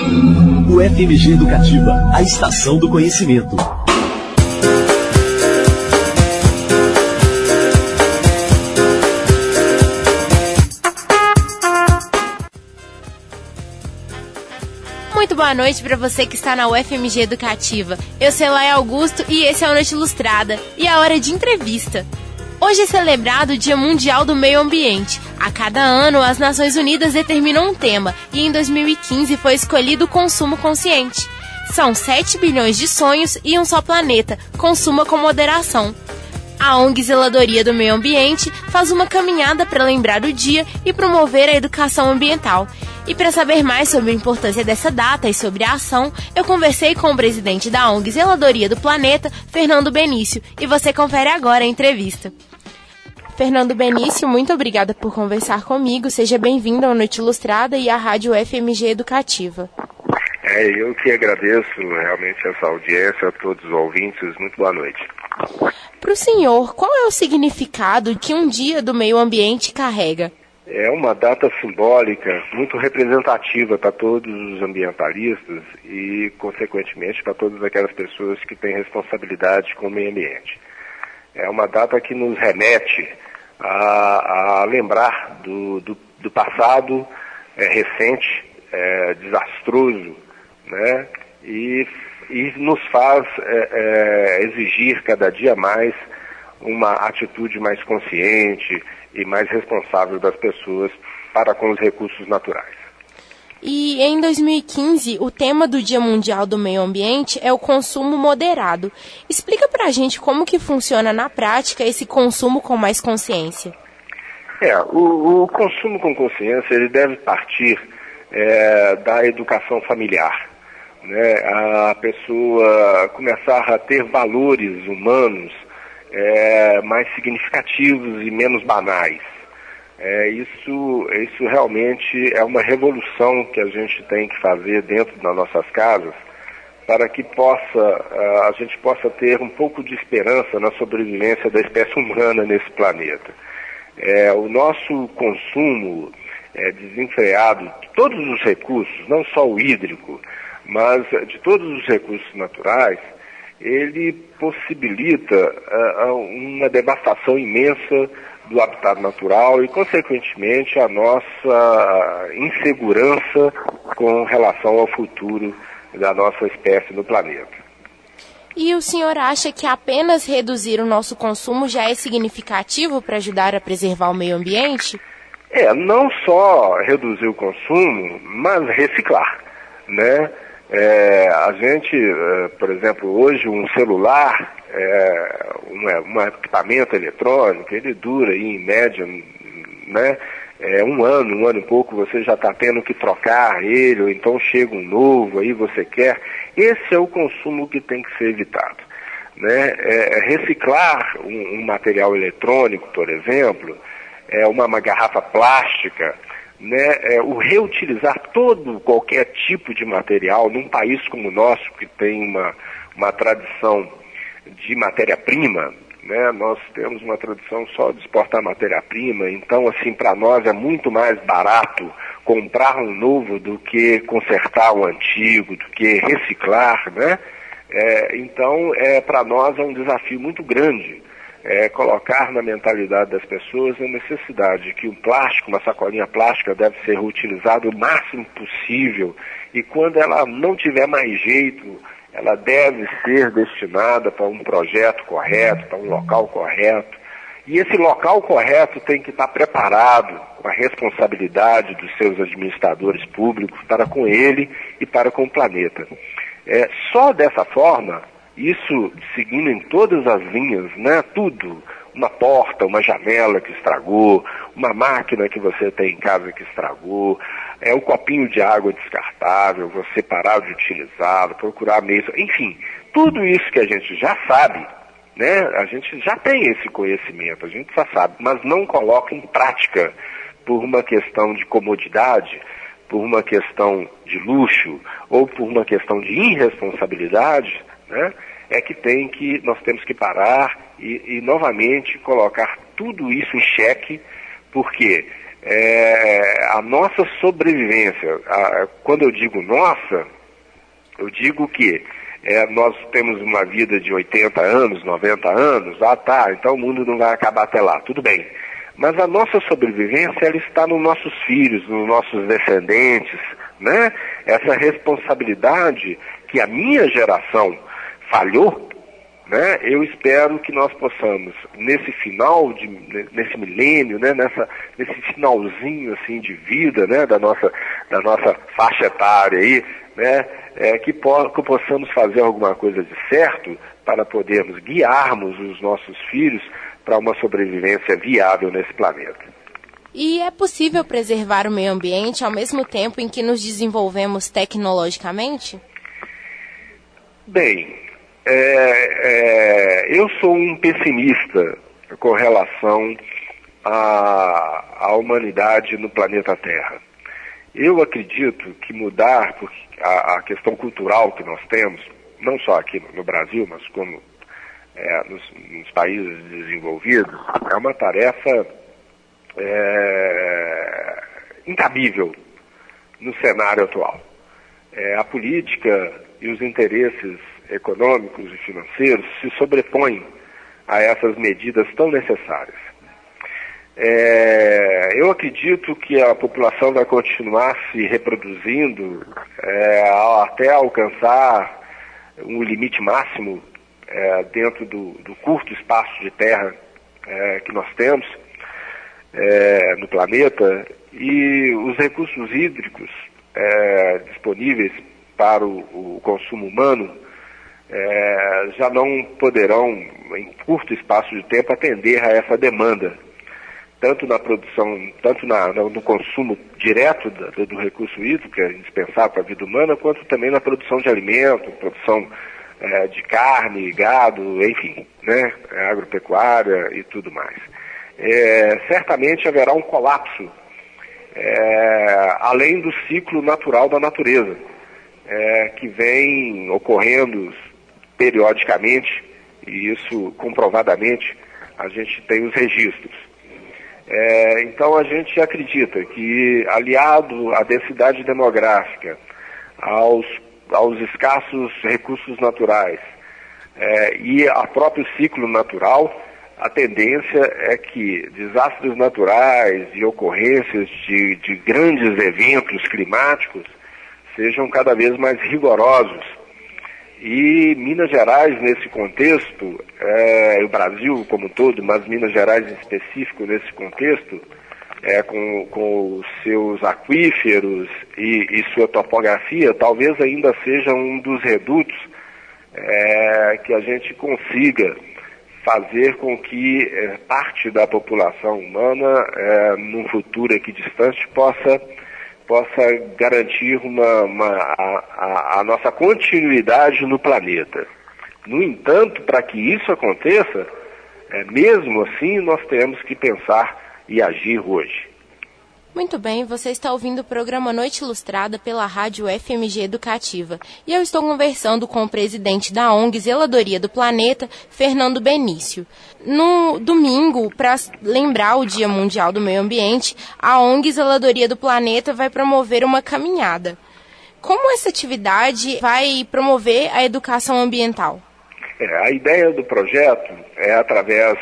O FMG Educativa, a estação do conhecimento. Muito boa noite para você que está na UFMG Educativa. Eu sou Elaia Augusto e esse é o Noite Ilustrada e a hora de entrevista. Hoje é celebrado o Dia Mundial do Meio Ambiente. A cada ano, as Nações Unidas determinam um tema e em 2015 foi escolhido o consumo consciente. São 7 bilhões de sonhos e um só planeta. Consuma com moderação. A ONG Zeladoria do Meio Ambiente faz uma caminhada para lembrar o dia e promover a educação ambiental. E para saber mais sobre a importância dessa data e sobre a ação, eu conversei com o presidente da ONG Zeladoria do Planeta, Fernando Benício, e você confere agora a entrevista. Fernando Benício, muito obrigada por conversar comigo. Seja bem-vindo ao Noite Ilustrada e à Rádio FMG Educativa. Eu que agradeço realmente essa audiência, a todos os ouvintes. Muito boa noite. Para o senhor, qual é o significado que um Dia do Meio Ambiente carrega? É uma data simbólica muito representativa para todos os ambientalistas e, consequentemente, para todas aquelas pessoas que têm responsabilidade com o meio ambiente. É uma data que nos remete a lembrar do passado recente, desastroso, né? E nos faz exigir cada dia mais uma atitude mais consciente e mais responsável das pessoas para com os recursos naturais. E em 2015, o tema do Dia Mundial do Meio Ambiente é o consumo moderado. Explica pra gente como que funciona na prática esse consumo com mais consciência. O consumo com consciência ele deve partir da educação familiar, né? A pessoa começar a ter valores humanos mais significativos e menos banais. Isso realmente é uma revolução que a gente tem que fazer dentro das nossas casas para que a gente possa ter um pouco de esperança na sobrevivência da espécie humana nesse planeta. O nosso consumo desenfreado de todos os recursos, não só o hídrico, mas de todos os recursos naturais, ele possibilita uma devastação imensa do habitat natural e, consequentemente, a nossa insegurança com relação ao futuro da nossa espécie no planeta. E o senhor acha que apenas reduzir o nosso consumo já é significativo para ajudar a preservar o meio ambiente? Não só reduzir o consumo, mas reciclar, né? A gente, por exemplo, hoje um celular, um equipamento eletrônico, ele dura aí, em média, né, um ano e pouco, você já está tendo que trocar ele, ou então chega um novo, aí você quer. Esse é o consumo que tem que ser evitado, né? Reciclar um material eletrônico, por exemplo, uma garrafa plástica, né, o reutilizar qualquer tipo de material num país como o nosso, que tem uma tradição de matéria-prima, né, nós temos uma tradição só de exportar matéria-prima, então, assim, para nós é muito mais barato comprar um novo do que consertar o antigo, do que reciclar, né? Então, para nós é um desafio muito grande colocar na mentalidade das pessoas a necessidade que o plástico, uma sacolinha plástica, deve ser reutilizada o máximo possível e quando ela não tiver mais jeito, ela deve ser destinada para um projeto correto, para um local correto. E esse local correto tem que estar preparado com a responsabilidade dos seus administradores públicos para com ele e para com o planeta. Só dessa forma, isso seguindo em todas as linhas, né? Tudo, uma porta, uma janela que estragou, uma máquina que você tem em casa que estragou, o copinho de água descartável, você parar de utilizá-lo, procurar meios, enfim, tudo isso que a gente já sabe, né? A gente já tem esse conhecimento, a gente já sabe, mas não coloca em prática por uma questão de comodidade, por uma questão de luxo ou por uma questão de irresponsabilidade, né? Nós temos que parar e novamente colocar tudo isso em xeque, porque a nossa sobrevivência. Quando eu digo nossa, eu digo que nós temos uma vida de 80 anos, 90 anos, então o mundo não vai acabar até lá, tudo bem. Mas a nossa sobrevivência, ela está nos nossos filhos, nos nossos descendentes, né? Essa responsabilidade que a minha geração falhou, né? Eu espero que nós possamos, nesse nesse milênio, né? Nesse finalzinho assim de vida, né? da nossa faixa etária aí, né? Que possamos fazer alguma coisa de certo para podermos guiarmos os nossos filhos para uma sobrevivência viável nesse planeta. E é possível preservar o meio ambiente ao mesmo tempo em que nos desenvolvemos tecnologicamente? Bem, eu sou um pessimista com relação à humanidade no planeta Terra. Eu acredito que mudar a questão cultural que nós temos, não só aqui no Brasil, mas como nos países desenvolvidos, é uma tarefa incabível no cenário atual. A política e os interesses econômicos e financeiros se sobrepõem a essas medidas tão necessárias. Eu acredito que a população vai continuar se reproduzindo até alcançar um limite máximo dentro do curto espaço de terra que nós temos no planeta, e os recursos hídricos disponíveis para o consumo humano já não poderão, em curto espaço de tempo, atender a essa demanda, tanto na produção, tanto no consumo direto do recurso hídrico, que é indispensável para a vida humana, quanto também na produção de alimento, produção de carne, gado, enfim, né, agropecuária e tudo mais. Certamente haverá um colapso, além do ciclo natural da natureza, que vem ocorrendo periodicamente, e isso comprovadamente a gente tem os registros. Então a gente acredita que, aliado à densidade demográfica, aos escassos recursos naturais e ao próprio ciclo natural, a tendência é que desastres naturais e ocorrências de grandes eventos climáticos sejam cada vez mais rigorosos. E Minas Gerais, nesse contexto, o Brasil como um todo, mas Minas Gerais em específico nesse contexto, com os seus aquíferos e sua topografia, talvez ainda seja um dos redutos que a gente consiga fazer com que parte da população humana, num futuro aqui distante, possa garantir a nossa continuidade no planeta. No entanto, para que isso aconteça, mesmo assim, nós temos que pensar e agir hoje. Muito bem, você está ouvindo o programa Noite Ilustrada pela Rádio FMG Educativa. E eu estou conversando com o presidente da ONG Zeladoria do Planeta, Fernando Benício. No domingo, para lembrar o Dia Mundial do Meio Ambiente, a ONG Zeladoria do Planeta vai promover uma caminhada. Como essa atividade vai promover a educação ambiental? A ideia do projeto é através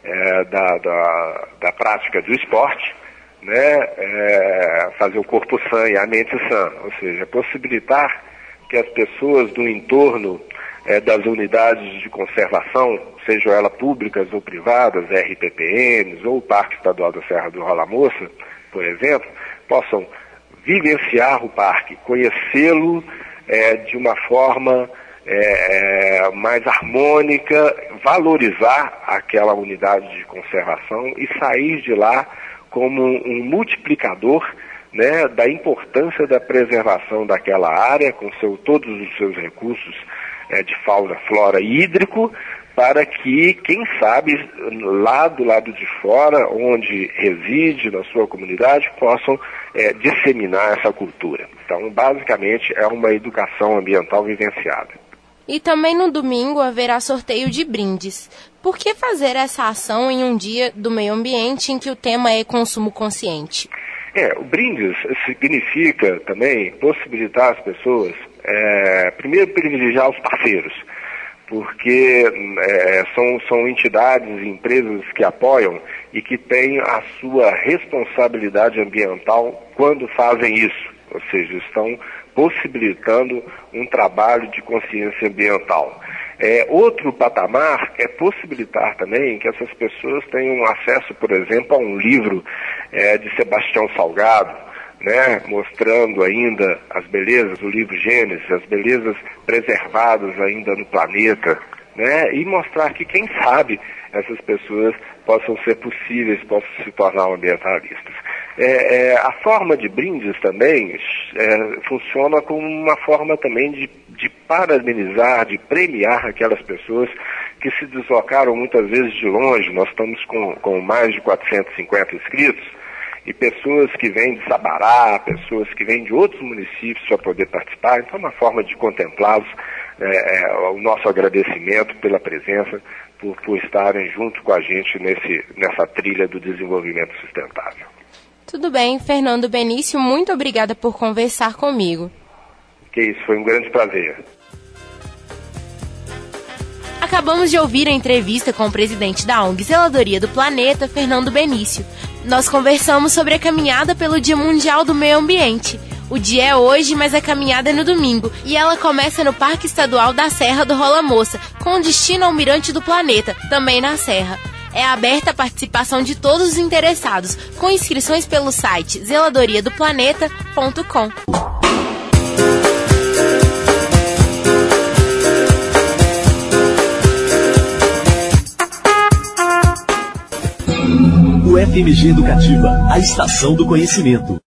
da prática do esporte, fazer o corpo sã e a mente sã, ou seja, possibilitar que as pessoas do entorno das unidades de conservação, sejam elas públicas ou privadas, RPPNs ou o Parque Estadual da Serra do Rola Moça, por exemplo, possam vivenciar o parque, conhecê-lo de uma forma mais harmônica, valorizar aquela unidade de conservação e sair de lá como um multiplicador, da importância da preservação daquela área, com todos os seus recursos de fauna, flora e hídrico, para que, quem sabe, lá do lado de fora, onde reside, na sua comunidade, possam disseminar essa cultura. Então, basicamente, é uma educação ambiental vivenciada. E também no domingo haverá sorteio de brindes. Por que fazer essa ação em um dia do meio ambiente em que o tema é consumo consciente? O Brindes significa também possibilitar as pessoas, primeiro privilegiar os parceiros, porque são entidades e empresas que apoiam e que têm a sua responsabilidade ambiental quando fazem isso, ou seja, estão possibilitando um trabalho de consciência ambiental. Outro patamar é possibilitar também que essas pessoas tenham acesso, por exemplo, a um livro de Sebastião Salgado, né, mostrando ainda as belezas do livro Gênesis, as belezas preservadas ainda no planeta, né, e mostrar que, quem sabe, essas pessoas possam ser possíveis, possam se tornar ambientalistas. A forma de Brindes também funciona como uma forma também de parabenizar, de premiar aquelas pessoas que se deslocaram muitas vezes de longe. Nós estamos com mais de 450 inscritos, e pessoas que vêm de Sabará, pessoas que vêm de outros municípios para poder participar. Então, é uma forma de contemplá-los, o nosso agradecimento pela presença, por estarem junto com a gente nessa trilha do desenvolvimento sustentável. Tudo bem, Fernando Benício, muito obrigada por conversar comigo. Que isso, foi um grande prazer. Acabamos de ouvir a entrevista com o presidente da ONG Zeladoria do Planeta, Fernando Benício. Nós conversamos sobre a caminhada pelo Dia Mundial do Meio Ambiente. O dia é hoje, mas a caminhada é no domingo, e ela começa no Parque Estadual da Serra do Rola Moça, com destino ao Mirante do Planeta, também na Serra. É aberta a participação de todos os interessados, com inscrições pelo site zeladoriadoplaneta.com. O FMG Educativa, a estação do conhecimento.